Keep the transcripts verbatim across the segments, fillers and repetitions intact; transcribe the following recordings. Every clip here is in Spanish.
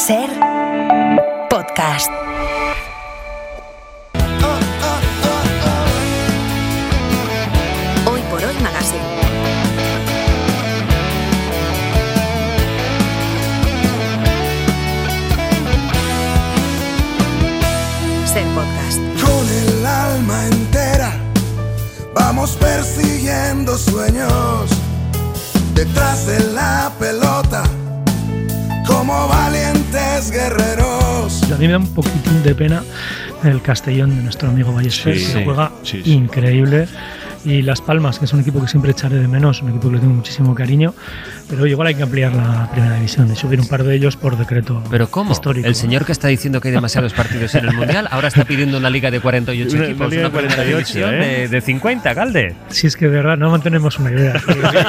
Ser podcast. Hoy por hoy Magazine. Ser podcast. Con el alma entera vamos persiguiendo sueños detrás de la pelota como valientes guerreros. A mí me da un poquitín de pena el Castellón de nuestro amigo Ballester, sí, que sí, juega sí, sí. increíble. Y Las Palmas, que es un equipo que siempre echaré de menos, un equipo que le tengo muchísimo cariño, pero igual hay que ampliar la primera división y subir un par de ellos por decreto. ¿Pero cómo? Histórico. El señor que está diciendo que hay demasiados partidos en el Mundial ahora está pidiendo una liga de cuarenta y ocho una, equipos, una, una cuarenta y ocho, ¿eh? de, de cincuenta, Galder. Si es que de verdad no mantenemos una idea.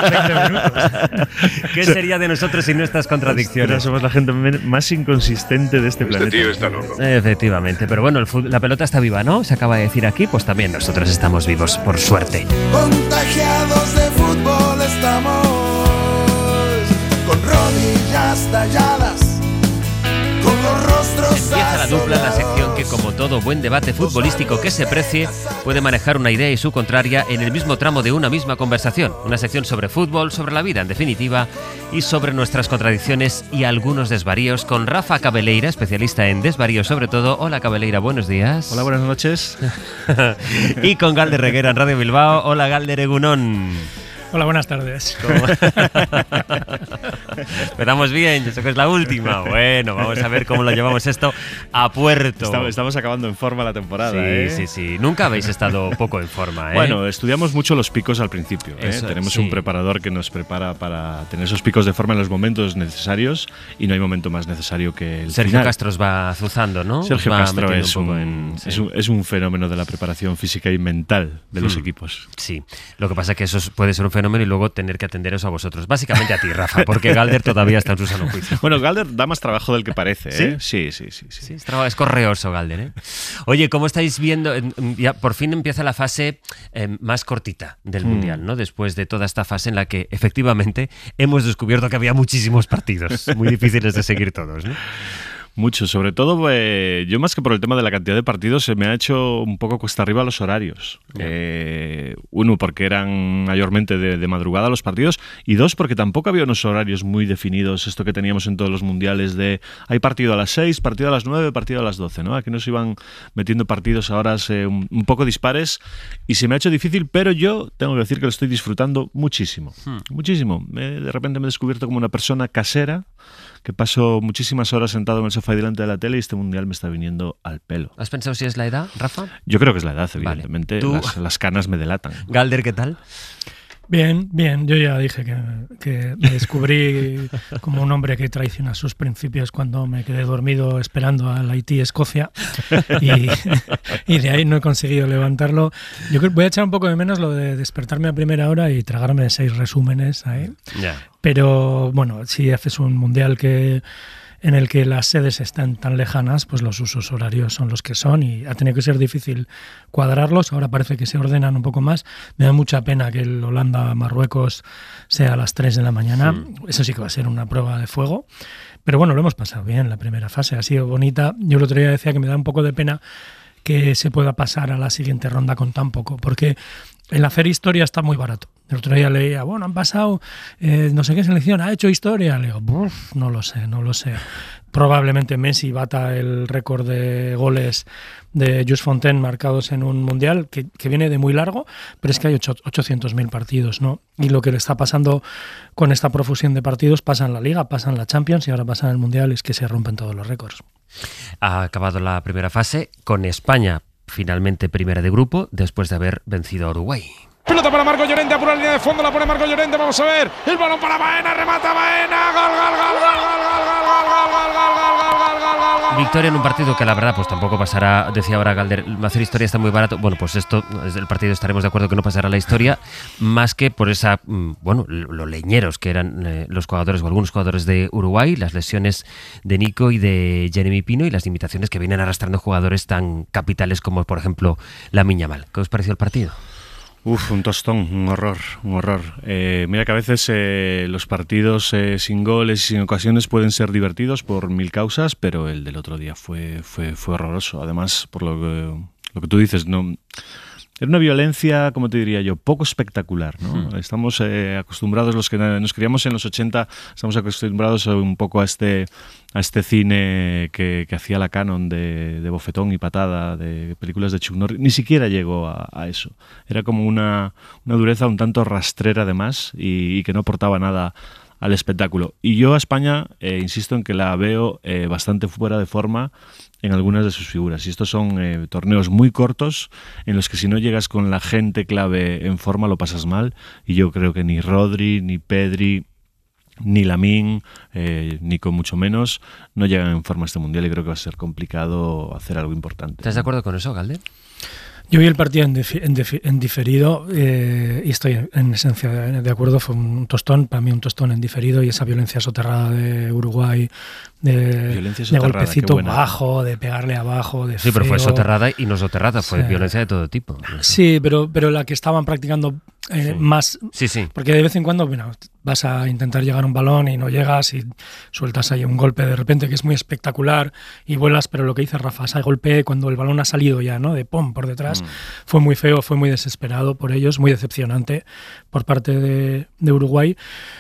¿Qué sería de nosotros sin estas contradicciones? Pero somos la gente más inconsistente de este, este planeta. Tío está loco. Efectivamente, pero bueno, el fútbol, la pelota está viva, ¿no? Se acaba de decir aquí, pues también nosotros estamos vivos, por suerte. Contagiados de fútbol estamos, con rodillas talladas, con los rostros Empieza la dupla, la sección que, como todo buen debate futbolístico que se precie, puede manejar una idea y su contraria en el mismo tramo de una misma conversación. Una sección sobre fútbol, sobre la vida en definitiva, y sobre nuestras contradicciones y algunos desvaríos, con Rafa Cabeleira, especialista en desvaríos sobre todo. Hola Cabeleira, buenos días. Hola, buenas noches. Y con Galder Reguera en Radio Bilbao. Hola Galder Egunon. Hola, buenas tardes. Empezamos bien, eso que es la última. Bueno, vamos a ver cómo lo llevamos esto a puerto. Estamos, estamos acabando en forma la temporada, sí, ¿eh? Sí, sí, nunca habéis estado poco en forma, ¿eh? Bueno, estudiamos mucho los picos al principio, ¿eh? Eso, Tenemos sí. un preparador que nos prepara para tener esos picos de forma en los momentos necesarios, y no hay momento más necesario que el Sergio final. Castro os va azuzando, ¿no? Sergio va Castro es un, un en, sí. es, un, es un fenómeno de la preparación física y mental de los hmm. equipos. Sí, lo que pasa es que eso puede ser un fenómeno y luego tener que atenderos a vosotros. Básicamente a ti, Rafa, porque Galder todavía está en su sano juicio. Bueno, Galder da más trabajo del que parece, ¿eh? ¿Sí? Sí, sí, sí. sí. sí es, es correoso, Galder, ¿eh? Oye, ¿cómo estáis viendo? Ya por fin empieza la fase eh, más cortita del mm. Mundial, ¿no? Después de toda esta fase en la que, efectivamente, hemos descubierto que había muchísimos partidos, muy difíciles de seguir todos, ¿no? Mucho, sobre todo eh, yo más que por el tema de la cantidad de partidos se me ha hecho un poco cuesta arriba los horarios. Eh, uno, porque eran mayormente de, de madrugada los partidos, y dos, porque tampoco había unos horarios muy definidos, esto que teníamos en todos los mundiales de hay partido a las seis, partido a las nueve, partido a las doce, ¿no? Aquí nos iban metiendo partidos a horas eh, un, un poco dispares y se me ha hecho difícil, pero yo tengo que decir que lo estoy disfrutando muchísimo, hmm. muchísimo. Eh, de repente me he descubierto como una persona casera que paso muchísimas horas sentado en el sofá y delante de la tele, y este mundial me está viniendo al pelo. ¿Has pensado si es la edad, Rafa? Yo creo que es la edad, evidentemente. Vale. Las, las canas me delatan. Galder, ¿qué tal? Bien, bien. Yo ya dije que, que me descubrí como un hombre que traiciona sus principios cuando me quedé dormido esperando al Haití-Escocia y, y de ahí no he conseguido levantarlo. Yo creo, voy a echar un poco de menos lo de despertarme a primera hora y tragarme seis resúmenes ahí. Yeah. Pero bueno, si haces un mundial que en el que las sedes están tan lejanas, pues los usos horarios son los que son y ha tenido que ser difícil cuadrarlos. Ahora parece que se ordenan un poco más. Me da mucha pena que el Holanda-Marruecos sea a las tres de la mañana. Sí. Eso sí que va a ser una prueba de fuego. Pero bueno, lo hemos pasado bien la primera fase. Ha sido bonita. Yo el otro día decía que me da un poco de pena que se pueda pasar a la siguiente ronda con tan poco, porque el hacer historia está muy barato. El otro día leía, bueno, han pasado eh, no sé qué selección, ha hecho historia. Le digo, Buf, no lo sé, no lo sé. Probablemente Messi bata el récord de goles de Just Fontaine marcados en un mundial que, que viene de muy largo, pero es que hay ochocientos mil partidos, ¿no? Y lo que le está pasando con esta profusión de partidos pasa en la Liga, pasa en la Champions y ahora pasa en el Mundial, es que se rompen todos los récords. Ha acabado la primera fase con España finalmente primera de grupo después de haber vencido a Uruguay. Pelota para Marco Llorente, apura la línea de fondo, la pone Marco Llorente, vamos a ver, el balón para Baena, remata Baena, gol, gol, gol, gol, gol, gol, gol, gol, gol, gol, gol, gol, gol, gol. Victoria en un partido que la verdad pues tampoco pasará, decía ahora Galder, hacer historia está muy barato. Bueno, pues esto, el partido estaremos de acuerdo que no pasará la historia, más que por esa, bueno, lo leñeros que eran eh, los jugadores o algunos jugadores de Uruguay, las lesiones de Nico y de Jeremy Pino y las limitaciones que vienen arrastrando jugadores tan capitales como por ejemplo Lamine Yamal. ¿Qué os pareció el partido? Uf, un tostón, un horror, un horror. Eh, mira que a veces eh, los partidos eh, sin goles y sin ocasiones pueden ser divertidos por mil causas, pero el del otro día fue, fue, fue horroroso. Además, por lo que, lo que tú dices, no... Era una violencia, como te diría yo, poco espectacular, ¿no? Mm. Estamos eh, acostumbrados, los que nos criamos en los ochenta, estamos acostumbrados un poco a este, a este cine que, que hacía la Canon de, de bofetón y patada, de películas de Chuck Norris. Ni siquiera llegó a, a eso. Era como una, una dureza un tanto rastrera además y, y que no aportaba nada al espectáculo. Y yo a España, eh, insisto en que la veo eh, bastante fuera de forma en algunas de sus figuras. Y estos son eh, torneos muy cortos en los que si no llegas con la gente clave en forma lo pasas mal. Y yo creo que ni Rodri, ni Pedri, ni Lamine, eh, ni con mucho menos, no llegan en forma a este Mundial y creo que va a ser complicado hacer algo importante. ¿Estás de acuerdo con eso, Galder? Yo vi el partido en, dif- en, dif- en diferido eh, y estoy en esencia de, de acuerdo. Fue un tostón, para mí un tostón en diferido, y esa violencia soterrada de Uruguay, de, violencia de soterrada, golpecito bajo, de pegarle abajo, de Sí, pero feo. fue soterrada y no soterrada, fue Sí. violencia de todo tipo. Sí, pero, pero la que estaban practicando eh, Sí. más... Sí, sí. Porque de vez en cuando, bueno, vas a intentar llegar a un balón y no llegas y sueltas ahí un golpe de repente que es muy espectacular y vuelas, pero lo que dice Rafa, ese golpe cuando el balón ha salido ya, ¿no? De pom por detrás, mm. fue muy feo, fue muy desesperado por ellos, muy decepcionante por parte de, de Uruguay.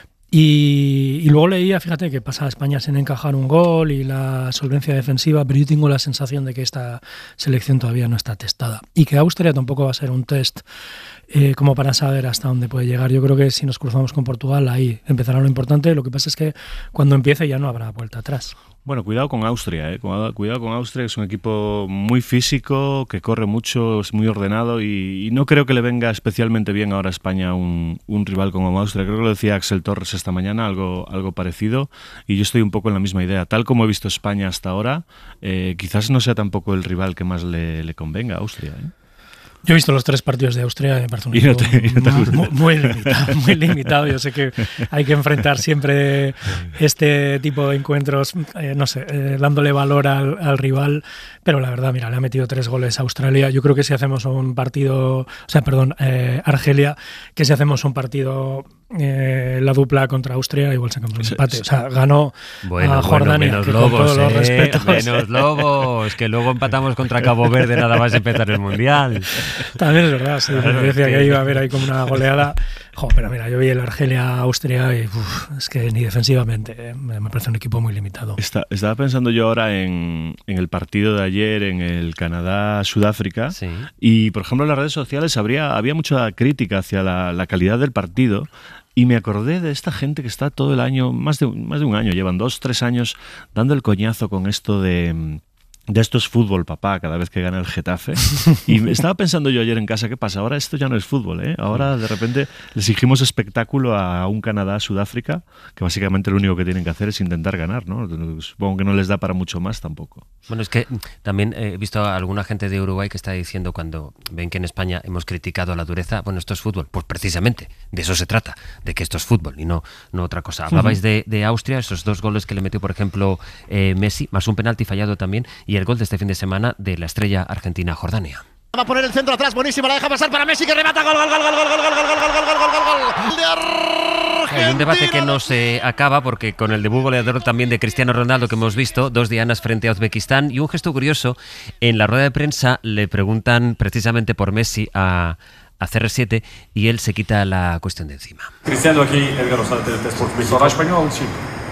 Y, y luego leía, fíjate, que pasa a España sin encajar un gol y la solvencia defensiva, pero yo tengo la sensación de que esta selección todavía no está testada y que Austria tampoco va a ser un test eh, como para saber hasta dónde puede llegar. Yo creo que si nos cruzamos con Portugal, ahí empezará lo importante. Lo que pasa es que cuando empiece ya no habrá vuelta atrás. Bueno, cuidado con Austria, ¿eh? Cuidado con Austria, es un equipo muy físico, que corre mucho, es muy ordenado y, y no creo que le venga especialmente bien ahora a España un, un rival como Austria. Creo que lo decía Axel Torres esta mañana, algo, algo parecido, y yo estoy un poco en la misma idea. Tal como he visto España hasta ahora, eh, quizás no sea tampoco el rival que más le, le convenga a Austria, ¿eh? Yo he visto los tres partidos de Austria y me parece un y no te, y no te muy, muy limitado, muy limitado. Yo sé que hay que enfrentar siempre este tipo de encuentros, eh, no sé, eh, dándole valor al, al rival, pero la verdad, mira, le ha metido tres goles a Australia. Yo creo que si hacemos un partido, o sea, perdón, eh, Argelia, que si hacemos un partido eh, la dupla contra Austria, igual sacamos un empate. O sea, ganó bueno, a Jordania, bueno, menos que lobos, con todos eh, los respetos. Menos lobos, que luego empatamos contra Cabo Verde nada más empezar el Mundial. También es verdad, sí, claro, decía que... que iba a haber ahí como una goleada. Jo, pero mira, yo vi el Argelia-Austria y uf, es que ni defensivamente, eh, me parece un equipo muy limitado. Está, estaba pensando yo ahora en, en el partido de ayer, en el Canadá-Sudáfrica, sí. Y por ejemplo en las redes sociales habría, había mucha crítica hacia la, la calidad del partido. Y me acordé de esta gente que está todo el año, más de, más de un año, llevan dos, tres años, dando el coñazo con esto de... de esto es fútbol, papá, cada vez que gana el Getafe. Y estaba pensando yo ayer en casa, ¿qué pasa? Ahora esto ya no es fútbol, ¿eh? Ahora de repente le exigimos espectáculo a un Canadá-Sudáfrica, que básicamente lo único que tienen que hacer es intentar ganar, ¿no? Supongo que no les da para mucho más tampoco. Bueno, es que también he visto a alguna gente de Uruguay que está diciendo cuando ven que en España hemos criticado la dureza, bueno, esto es fútbol. Pues precisamente, de eso se trata, de que esto es fútbol y no, no otra cosa. Hablabais uh-huh. de, de Austria, esos dos goles que le metió, por ejemplo, eh, Messi, más un penalti fallado también, y el gol de este fin de semana de la estrella argentina Jordania. Va a poner el centro atrás, buenísima, la deja pasar para Messi que remata, gol, gol, gol, gol, gol, gol, gol, gol, gol, gol, gol, gol, gol, gol de Argentina. Hay un debate que no se acaba porque con el debut goleador también de Cristiano Ronaldo que hemos visto, dos dianas frente a Uzbekistán y un gesto curioso, en la rueda de prensa le preguntan precisamente por Messi a a C R siete y él se quita la cuestión de encima. Cristiano aquí, Edgar Rosales, T N T Sports México. ¿Habla español? Sí.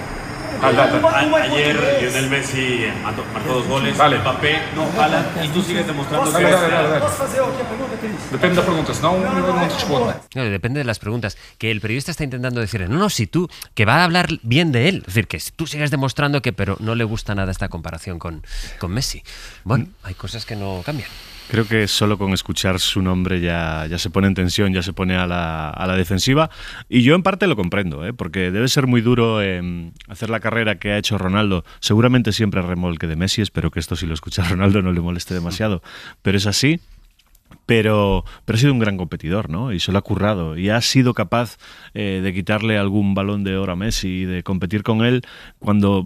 Ayer Lionel Messi marcó dos goles, vale. Mbappé, no, Alan, y tú sigues demostrando que... Dale, dale, dale. Depende de las preguntas, no, no te respondo. No, depende de las preguntas. Que el periodista está intentando decirle, no, no, si tú, que va a hablar bien de él. Es decir, que tú sigues demostrando que, pero no le gusta nada esta comparación con, con Messi. Bueno, hay cosas que no cambian. Creo que solo con escuchar su nombre ya, ya se pone en tensión, ya se pone a la, a la defensiva. Y yo en parte lo comprendo, ¿eh? Porque debe ser muy duro eh, hacer la carrera que ha hecho Ronaldo. Seguramente siempre a remolque de Messi, espero que esto si lo escucha Ronaldo no le moleste demasiado. Pero es así. Pero, pero ha sido un gran competidor, ¿no? Y se lo ha currado. Y ha sido capaz eh, de quitarle algún balón de oro a Messi y de competir con él cuando...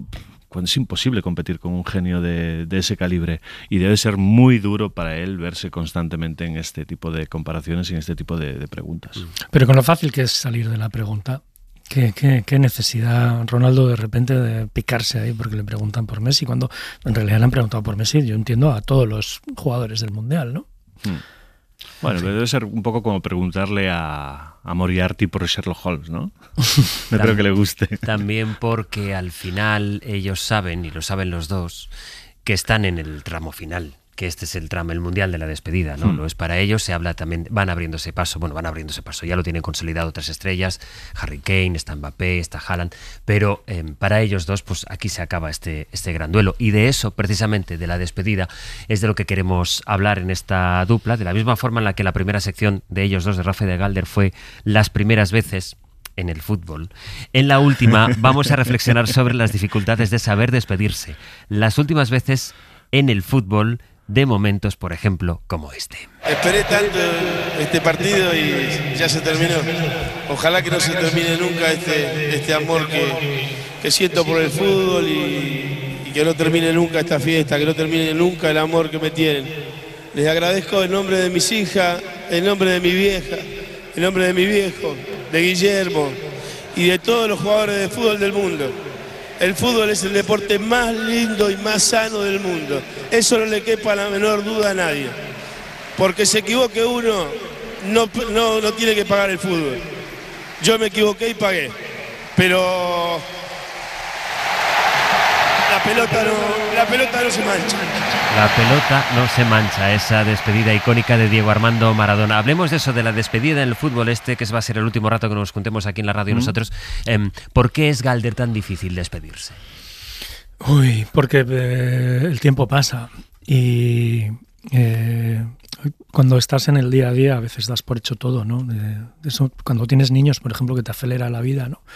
cuando es imposible competir con un genio de, de ese calibre, y debe ser muy duro para él verse constantemente en este tipo de comparaciones y en este tipo de, de preguntas. Pero con lo fácil que es salir de la pregunta, ¿qué, qué, qué necesidad Ronaldo de repente de picarse ahí porque le preguntan por Messi, cuando en realidad le han preguntado por Messi, yo entiendo, a todos los jugadores del Mundial, ¿no? Hmm. Bueno, debe ser un poco como preguntarle a, a Moriarty por Sherlock Holmes, ¿no? No creo que le guste. También porque al final ellos saben, y lo saben los dos, que están en el tramo final, que este es el tramo, el mundial de la despedida, ¿no? Hmm. Lo es para ellos, se habla también, van abriéndose paso, bueno, van abriéndose paso, ya lo tienen consolidado otras estrellas, Harry Kane, está Mbappé, está Haaland, pero eh, para ellos dos, pues aquí se acaba este, este gran duelo, y de eso, precisamente, de la despedida, es de lo que queremos hablar en esta dupla, de la misma forma en la que la primera sección de ellos dos, de Rafa y de Galder, fue las primeras veces en el fútbol. En la última vamos a reflexionar sobre las dificultades de saber despedirse, las últimas veces en el fútbol, de momentos, por ejemplo, como este. Esperé tanto este partido y ya se terminó. Ojalá que no se termine nunca este, este amor que, que siento por el fútbol y, y que no termine nunca esta fiesta, que no termine nunca el amor que me tienen. Les agradezco en nombre de mis hijas, en nombre de mi vieja, en nombre de mi viejo, de Guillermo y de todos los jugadores de fútbol del mundo. El fútbol es el deporte más lindo y más sano del mundo. Eso no le quepa la menor duda a nadie. Porque se equivoque uno, no, no, no tiene que pagar el fútbol. Yo me equivoqué y pagué. Pero la pelota no, la pelota no se mancha. La pelota no se mancha, esa despedida icónica de Diego Armando Maradona. Hablemos de eso, de la despedida en el fútbol este, que va a ser el último rato que nos juntemos aquí en la radio mm. nosotros. Eh, ¿Por qué es, Galder, tan difícil despedirse? Uy, porque eh, el tiempo pasa y eh, cuando estás en el día a día a veces das por hecho todo, ¿no? De, de eso, cuando tienes niños, por ejemplo, que te acelera la vida, ¿no?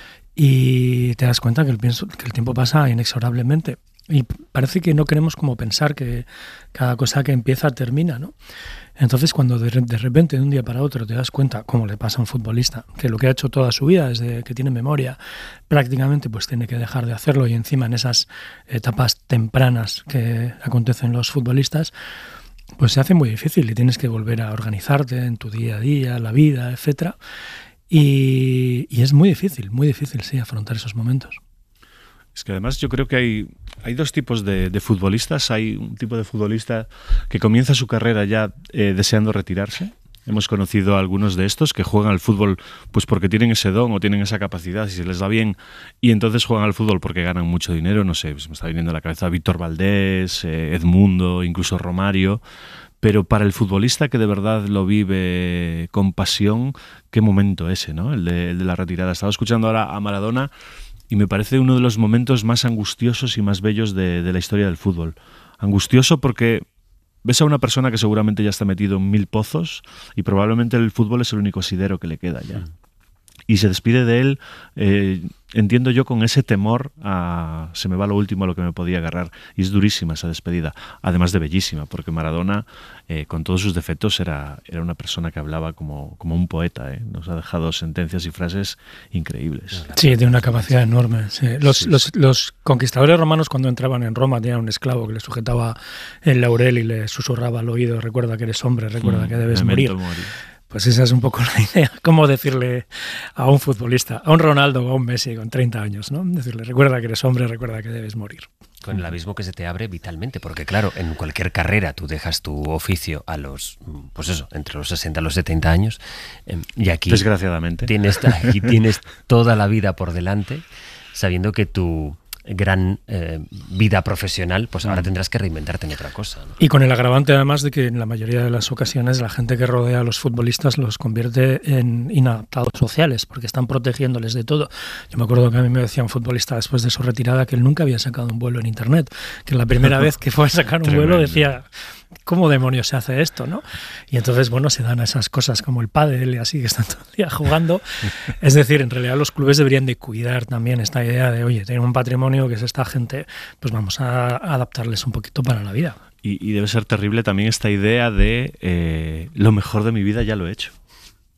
Y te das cuenta que el, que el tiempo pasa inexorablemente. Y parece que no queremos como pensar que cada cosa que empieza termina, ¿no? Entonces, cuando de, de repente, de un día para otro, te das cuenta, como le pasa a un futbolista, que lo que ha hecho toda su vida, desde que tiene memoria, prácticamente pues tiene que dejar de hacerlo, y encima en esas etapas tempranas que acontecen los futbolistas, pues se hace muy difícil y tienes que volver a organizarte en tu día a día, la vida, etcétera. Y, y es muy difícil, muy difícil, sí, afrontar esos momentos. Es que además yo creo que hay, hay dos tipos de, de futbolistas. Hay un tipo de futbolista que comienza su carrera ya eh, deseando retirarse. Hemos conocido a algunos de estos que juegan al fútbol pues porque tienen ese don o tienen esa capacidad y se les da bien, y entonces juegan al fútbol porque ganan mucho dinero. No sé, me está viniendo a la cabeza Víctor Valdés, eh, Edmundo, incluso Romario. Pero para el futbolista que de verdad lo vive con pasión, qué momento ese, ¿no? El de, el de la retirada. Estaba escuchando ahora a Maradona y me parece uno de los momentos más angustiosos y más bellos de, de la historia del fútbol. Angustioso porque ves a una persona que seguramente ya está metido en mil pozos y probablemente el fútbol es el único asidero que le queda ya. Y se despide de él, eh, entiendo yo, con ese temor a se me va lo último a lo que me podía agarrar. Y es durísima esa despedida, además de bellísima, porque Maradona, eh, con todos sus defectos, era, era una persona que hablaba como, como un poeta, ¿eh? Nos ha dejado sentencias y frases increíbles. Sí, tiene una capacidad enorme. Sí. Los, Sí. los, los conquistadores romanos, cuando entraban en Roma, tenían un esclavo que le sujetaba el laurel y le susurraba al oído: recuerda que eres hombre, recuerda mm, que debes morir. morir. Pues esa es un poco la idea. ¿Cómo decirle a un futbolista, a un Ronaldo o a un Messi con treinta años, ¿no? Decirle: recuerda que eres hombre, recuerda que debes morir. Con el abismo que se te abre vitalmente, porque claro, en cualquier carrera tú dejas tu oficio a los, pues eso, entre los sesenta y los setenta años, y aquí desgraciadamente tienes, aquí tienes toda la vida por delante, sabiendo que tu gran eh, vida profesional, pues ahora tendrás que reinventarte en otra cosa, ¿no? Y con el agravante además de que en la mayoría de las ocasiones la gente que rodea a los futbolistas los convierte en inadaptados sociales, porque están protegiéndoles de todo. Yo me acuerdo que a mí me decía un futbolista después de su retirada que él nunca había sacado un vuelo en internet, que la primera vez que fue a sacar un vuelo decía: ¿cómo demonios se hace esto, no? Y entonces, bueno, se dan esas cosas como el pádel y así, que están todo el día jugando. Es decir, en realidad los clubes deberían de cuidar también esta idea de: oye, tengo un patrimonio que es esta gente, pues vamos a adaptarles un poquito para la vida. Y, y debe ser terrible también esta idea de eh, lo mejor de mi vida ya lo he hecho.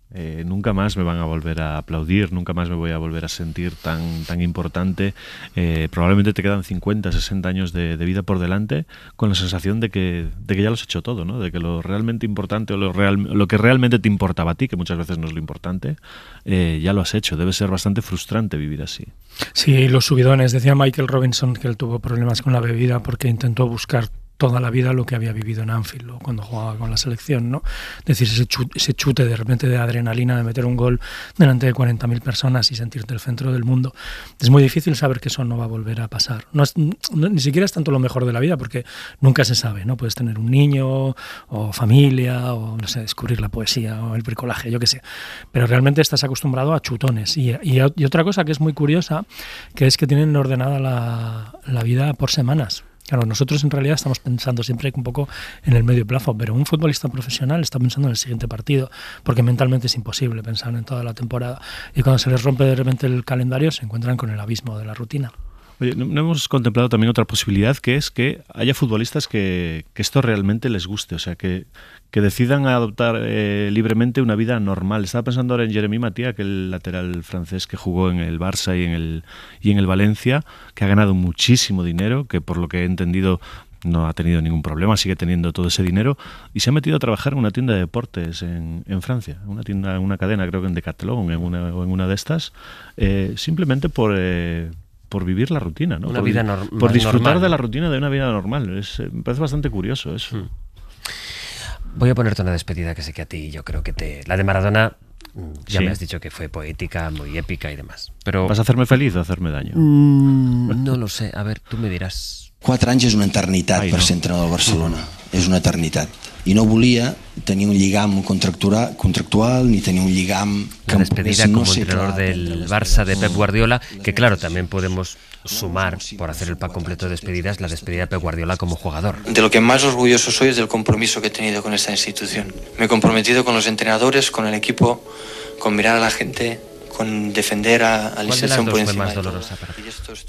Eh, nunca más me van a volver a aplaudir, nunca más me voy a volver a sentir tan, tan importante. Eh, probablemente te quedan cincuenta, sesenta años de, de vida por delante con la sensación de que, de que ya lo has hecho todo, ¿no? De que lo realmente importante o lo, real, lo que realmente te importaba a ti, que muchas veces no es lo importante, eh, ya lo has hecho. Debe ser bastante frustrante vivir así. Sí, los subidones. Decía Michael Robinson que él tuvo problemas con la bebida porque intentó buscar toda la vida lo que había vivido en Anfield o cuando jugaba con la selección, ¿no? Es decir, ese chute, ese chute de repente de adrenalina de meter un gol delante de cuarenta mil personas y sentirte el centro del mundo. Es muy difícil saber que eso no va a volver a pasar. No es, no, ni siquiera es tanto lo mejor de la vida porque nunca se sabe, ¿no? Puedes tener un niño o familia o, no sé, descubrir la poesía o el bricolaje, yo qué sé. Pero realmente estás acostumbrado a chutones. Y, y, y otra cosa que es muy curiosa, que es que tienen ordenada la, la vida por semanas. Claro, nosotros en realidad estamos pensando siempre un poco en el medio plazo, pero un futbolista profesional está pensando en el siguiente partido, porque mentalmente es imposible pensar en toda la temporada. Y cuando se les rompe de repente el calendario, se encuentran con el abismo de la rutina. Oye, no, no hemos contemplado también otra posibilidad, que es que haya futbolistas que, que esto realmente les guste, o sea, que, que decidan adoptar eh, libremente una vida normal. Estaba pensando ahora en Jeremy Mathieu, que el lateral francés que jugó en el Barça y en el, y en el Valencia, que ha ganado muchísimo dinero, que por lo que he entendido no ha tenido ningún problema, sigue teniendo todo ese dinero y se ha metido a trabajar en una tienda de deportes en, en Francia, una tienda, una cadena, creo que en Decathlon en una, o en una de estas, eh, simplemente por... Eh, por vivir la rutina, ¿no? Una por, vida nor- por disfrutar normal. de la rutina de una vida normal. Es, me parece bastante curioso eso. Hmm. Voy a ponerte una despedida que sé que a ti yo creo que te... La de Maradona, ya sí. me has dicho que fue poética, muy épica y demás. Pero... ¿Vas a hacerme feliz o hacerme daño? Mm, no lo sé. A ver, tú me diràs. Quatre anys és una eternitat Ai, per no. ser entrenador del Barcelona. Mm. És una eternitat. I no volia tenir un lligam contractual, contractual ni tenir un lligam que La em pogués despedida no como ser entrenador clar del entre les Barça de coses. Pep Guardiola, que claro, también podemos sumar, por hacer el pack completo de despedidas, la despedida de Pep Guardiola como jugador. De lo que más orgulloso soy es del compromiso que he tenido con esta institución. Me he comprometido con los entrenadores, con el equipo, con mirar a la gente, con defender a, a la ¿Cuál de las institución dos por fue encima más de todo. dolorosa para ti?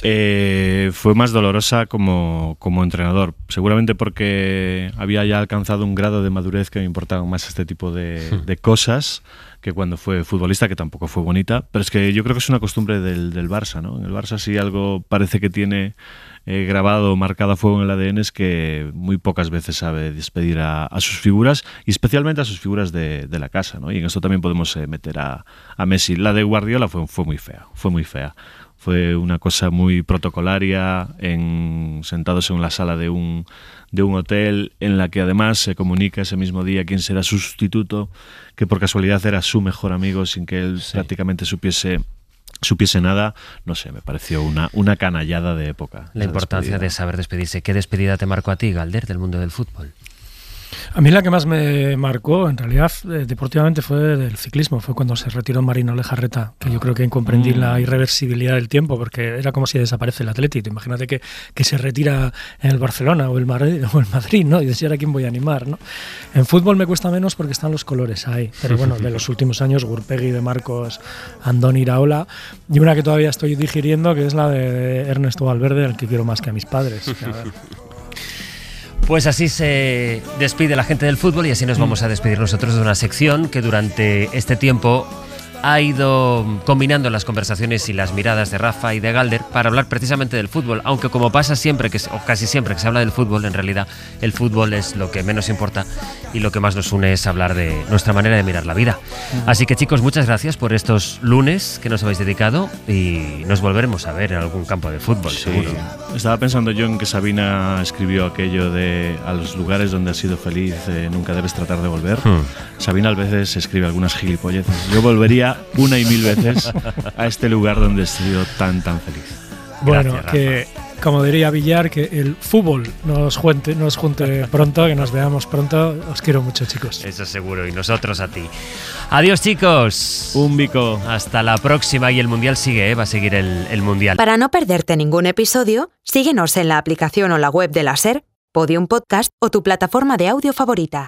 Eh, fue más dolorosa como, como entrenador, seguramente porque había ya alcanzado un grado de madurez que me importaban más este tipo de, de cosas que cuando fue futbolista, que tampoco fue bonita, pero es que yo creo que es una costumbre del, del Barça, ¿no? En el Barça sí algo parece que tiene eh, grabado, marcado a fuego en el A D N, es que muy pocas veces sabe despedir a, a sus figuras y especialmente a sus figuras de, de la casa, ¿no? Y en esto también podemos eh, meter a, a Messi. La de Guardiola fue, fue muy fea, fue muy fea. Fue una cosa muy protocolaria, en, sentados en la sala de un, de un hotel, en la que además se comunica ese mismo día quién será su sustituto, que por casualidad era su mejor amigo, sin que él sí. prácticamente supiese supiese nada. No sé, me pareció una, una canallada de época. La importancia despedida. de saber despedirse. ¿Qué despedida te marcó a ti, Galder, del mundo del fútbol? A mí la que más me marcó, en realidad, eh, deportivamente fue del ciclismo. Fue cuando se retiró Marino Lejarreta, que yo creo que comprendí mm. la irreversibilidad del tiempo, porque era como si desaparece el Atleti. Imagínate que, que se retira en el Barcelona o el Madrid, o el Madrid, ¿no? Y decir, ¿a quién voy a animar, no? En fútbol me cuesta menos porque están los colores ahí. Pero bueno, de los últimos años, Gurpegui, De Marcos, Andoni Iraola, y una que todavía estoy digiriendo, que es la de Ernesto Valverde, al que quiero más que a mis padres. Que a ver. Pues así se despide la gente del fútbol y así nos vamos a despedir nosotros de una sección que durante este tiempo ha ido combinando las conversaciones y las miradas de Rafa y de Galder para hablar precisamente del fútbol, aunque como pasa siempre, que o casi siempre que se habla del fútbol, en realidad el fútbol es lo que menos importa y lo que más nos une es hablar de nuestra manera de mirar la vida. Así que chicos, muchas gracias por estos lunes que nos habéis dedicado y nos volveremos a ver en algún campo de fútbol, sí. seguro. Estaba pensando yo en que Sabina escribió aquello de a los lugares donde has sido feliz eh, nunca debes tratar de volver. Hmm. Sabina a veces escribe algunas gilipolleces. Yo volvería una y mil veces a este lugar donde he sido tan tan feliz. Bueno, Gracias, que como diría Villar, que el fútbol nos junte, nos junte pronto, que nos veamos pronto. Os quiero mucho, chicos. Eso seguro, y nosotros a ti. Adiós, chicos. Un bico. Hasta la próxima. Y el Mundial sigue, ¿eh? Va a seguir el, el Mundial. Para no perderte ningún episodio, síguenos en la aplicación o la web de la SER, Podium Podcast o tu plataforma de audio favorita.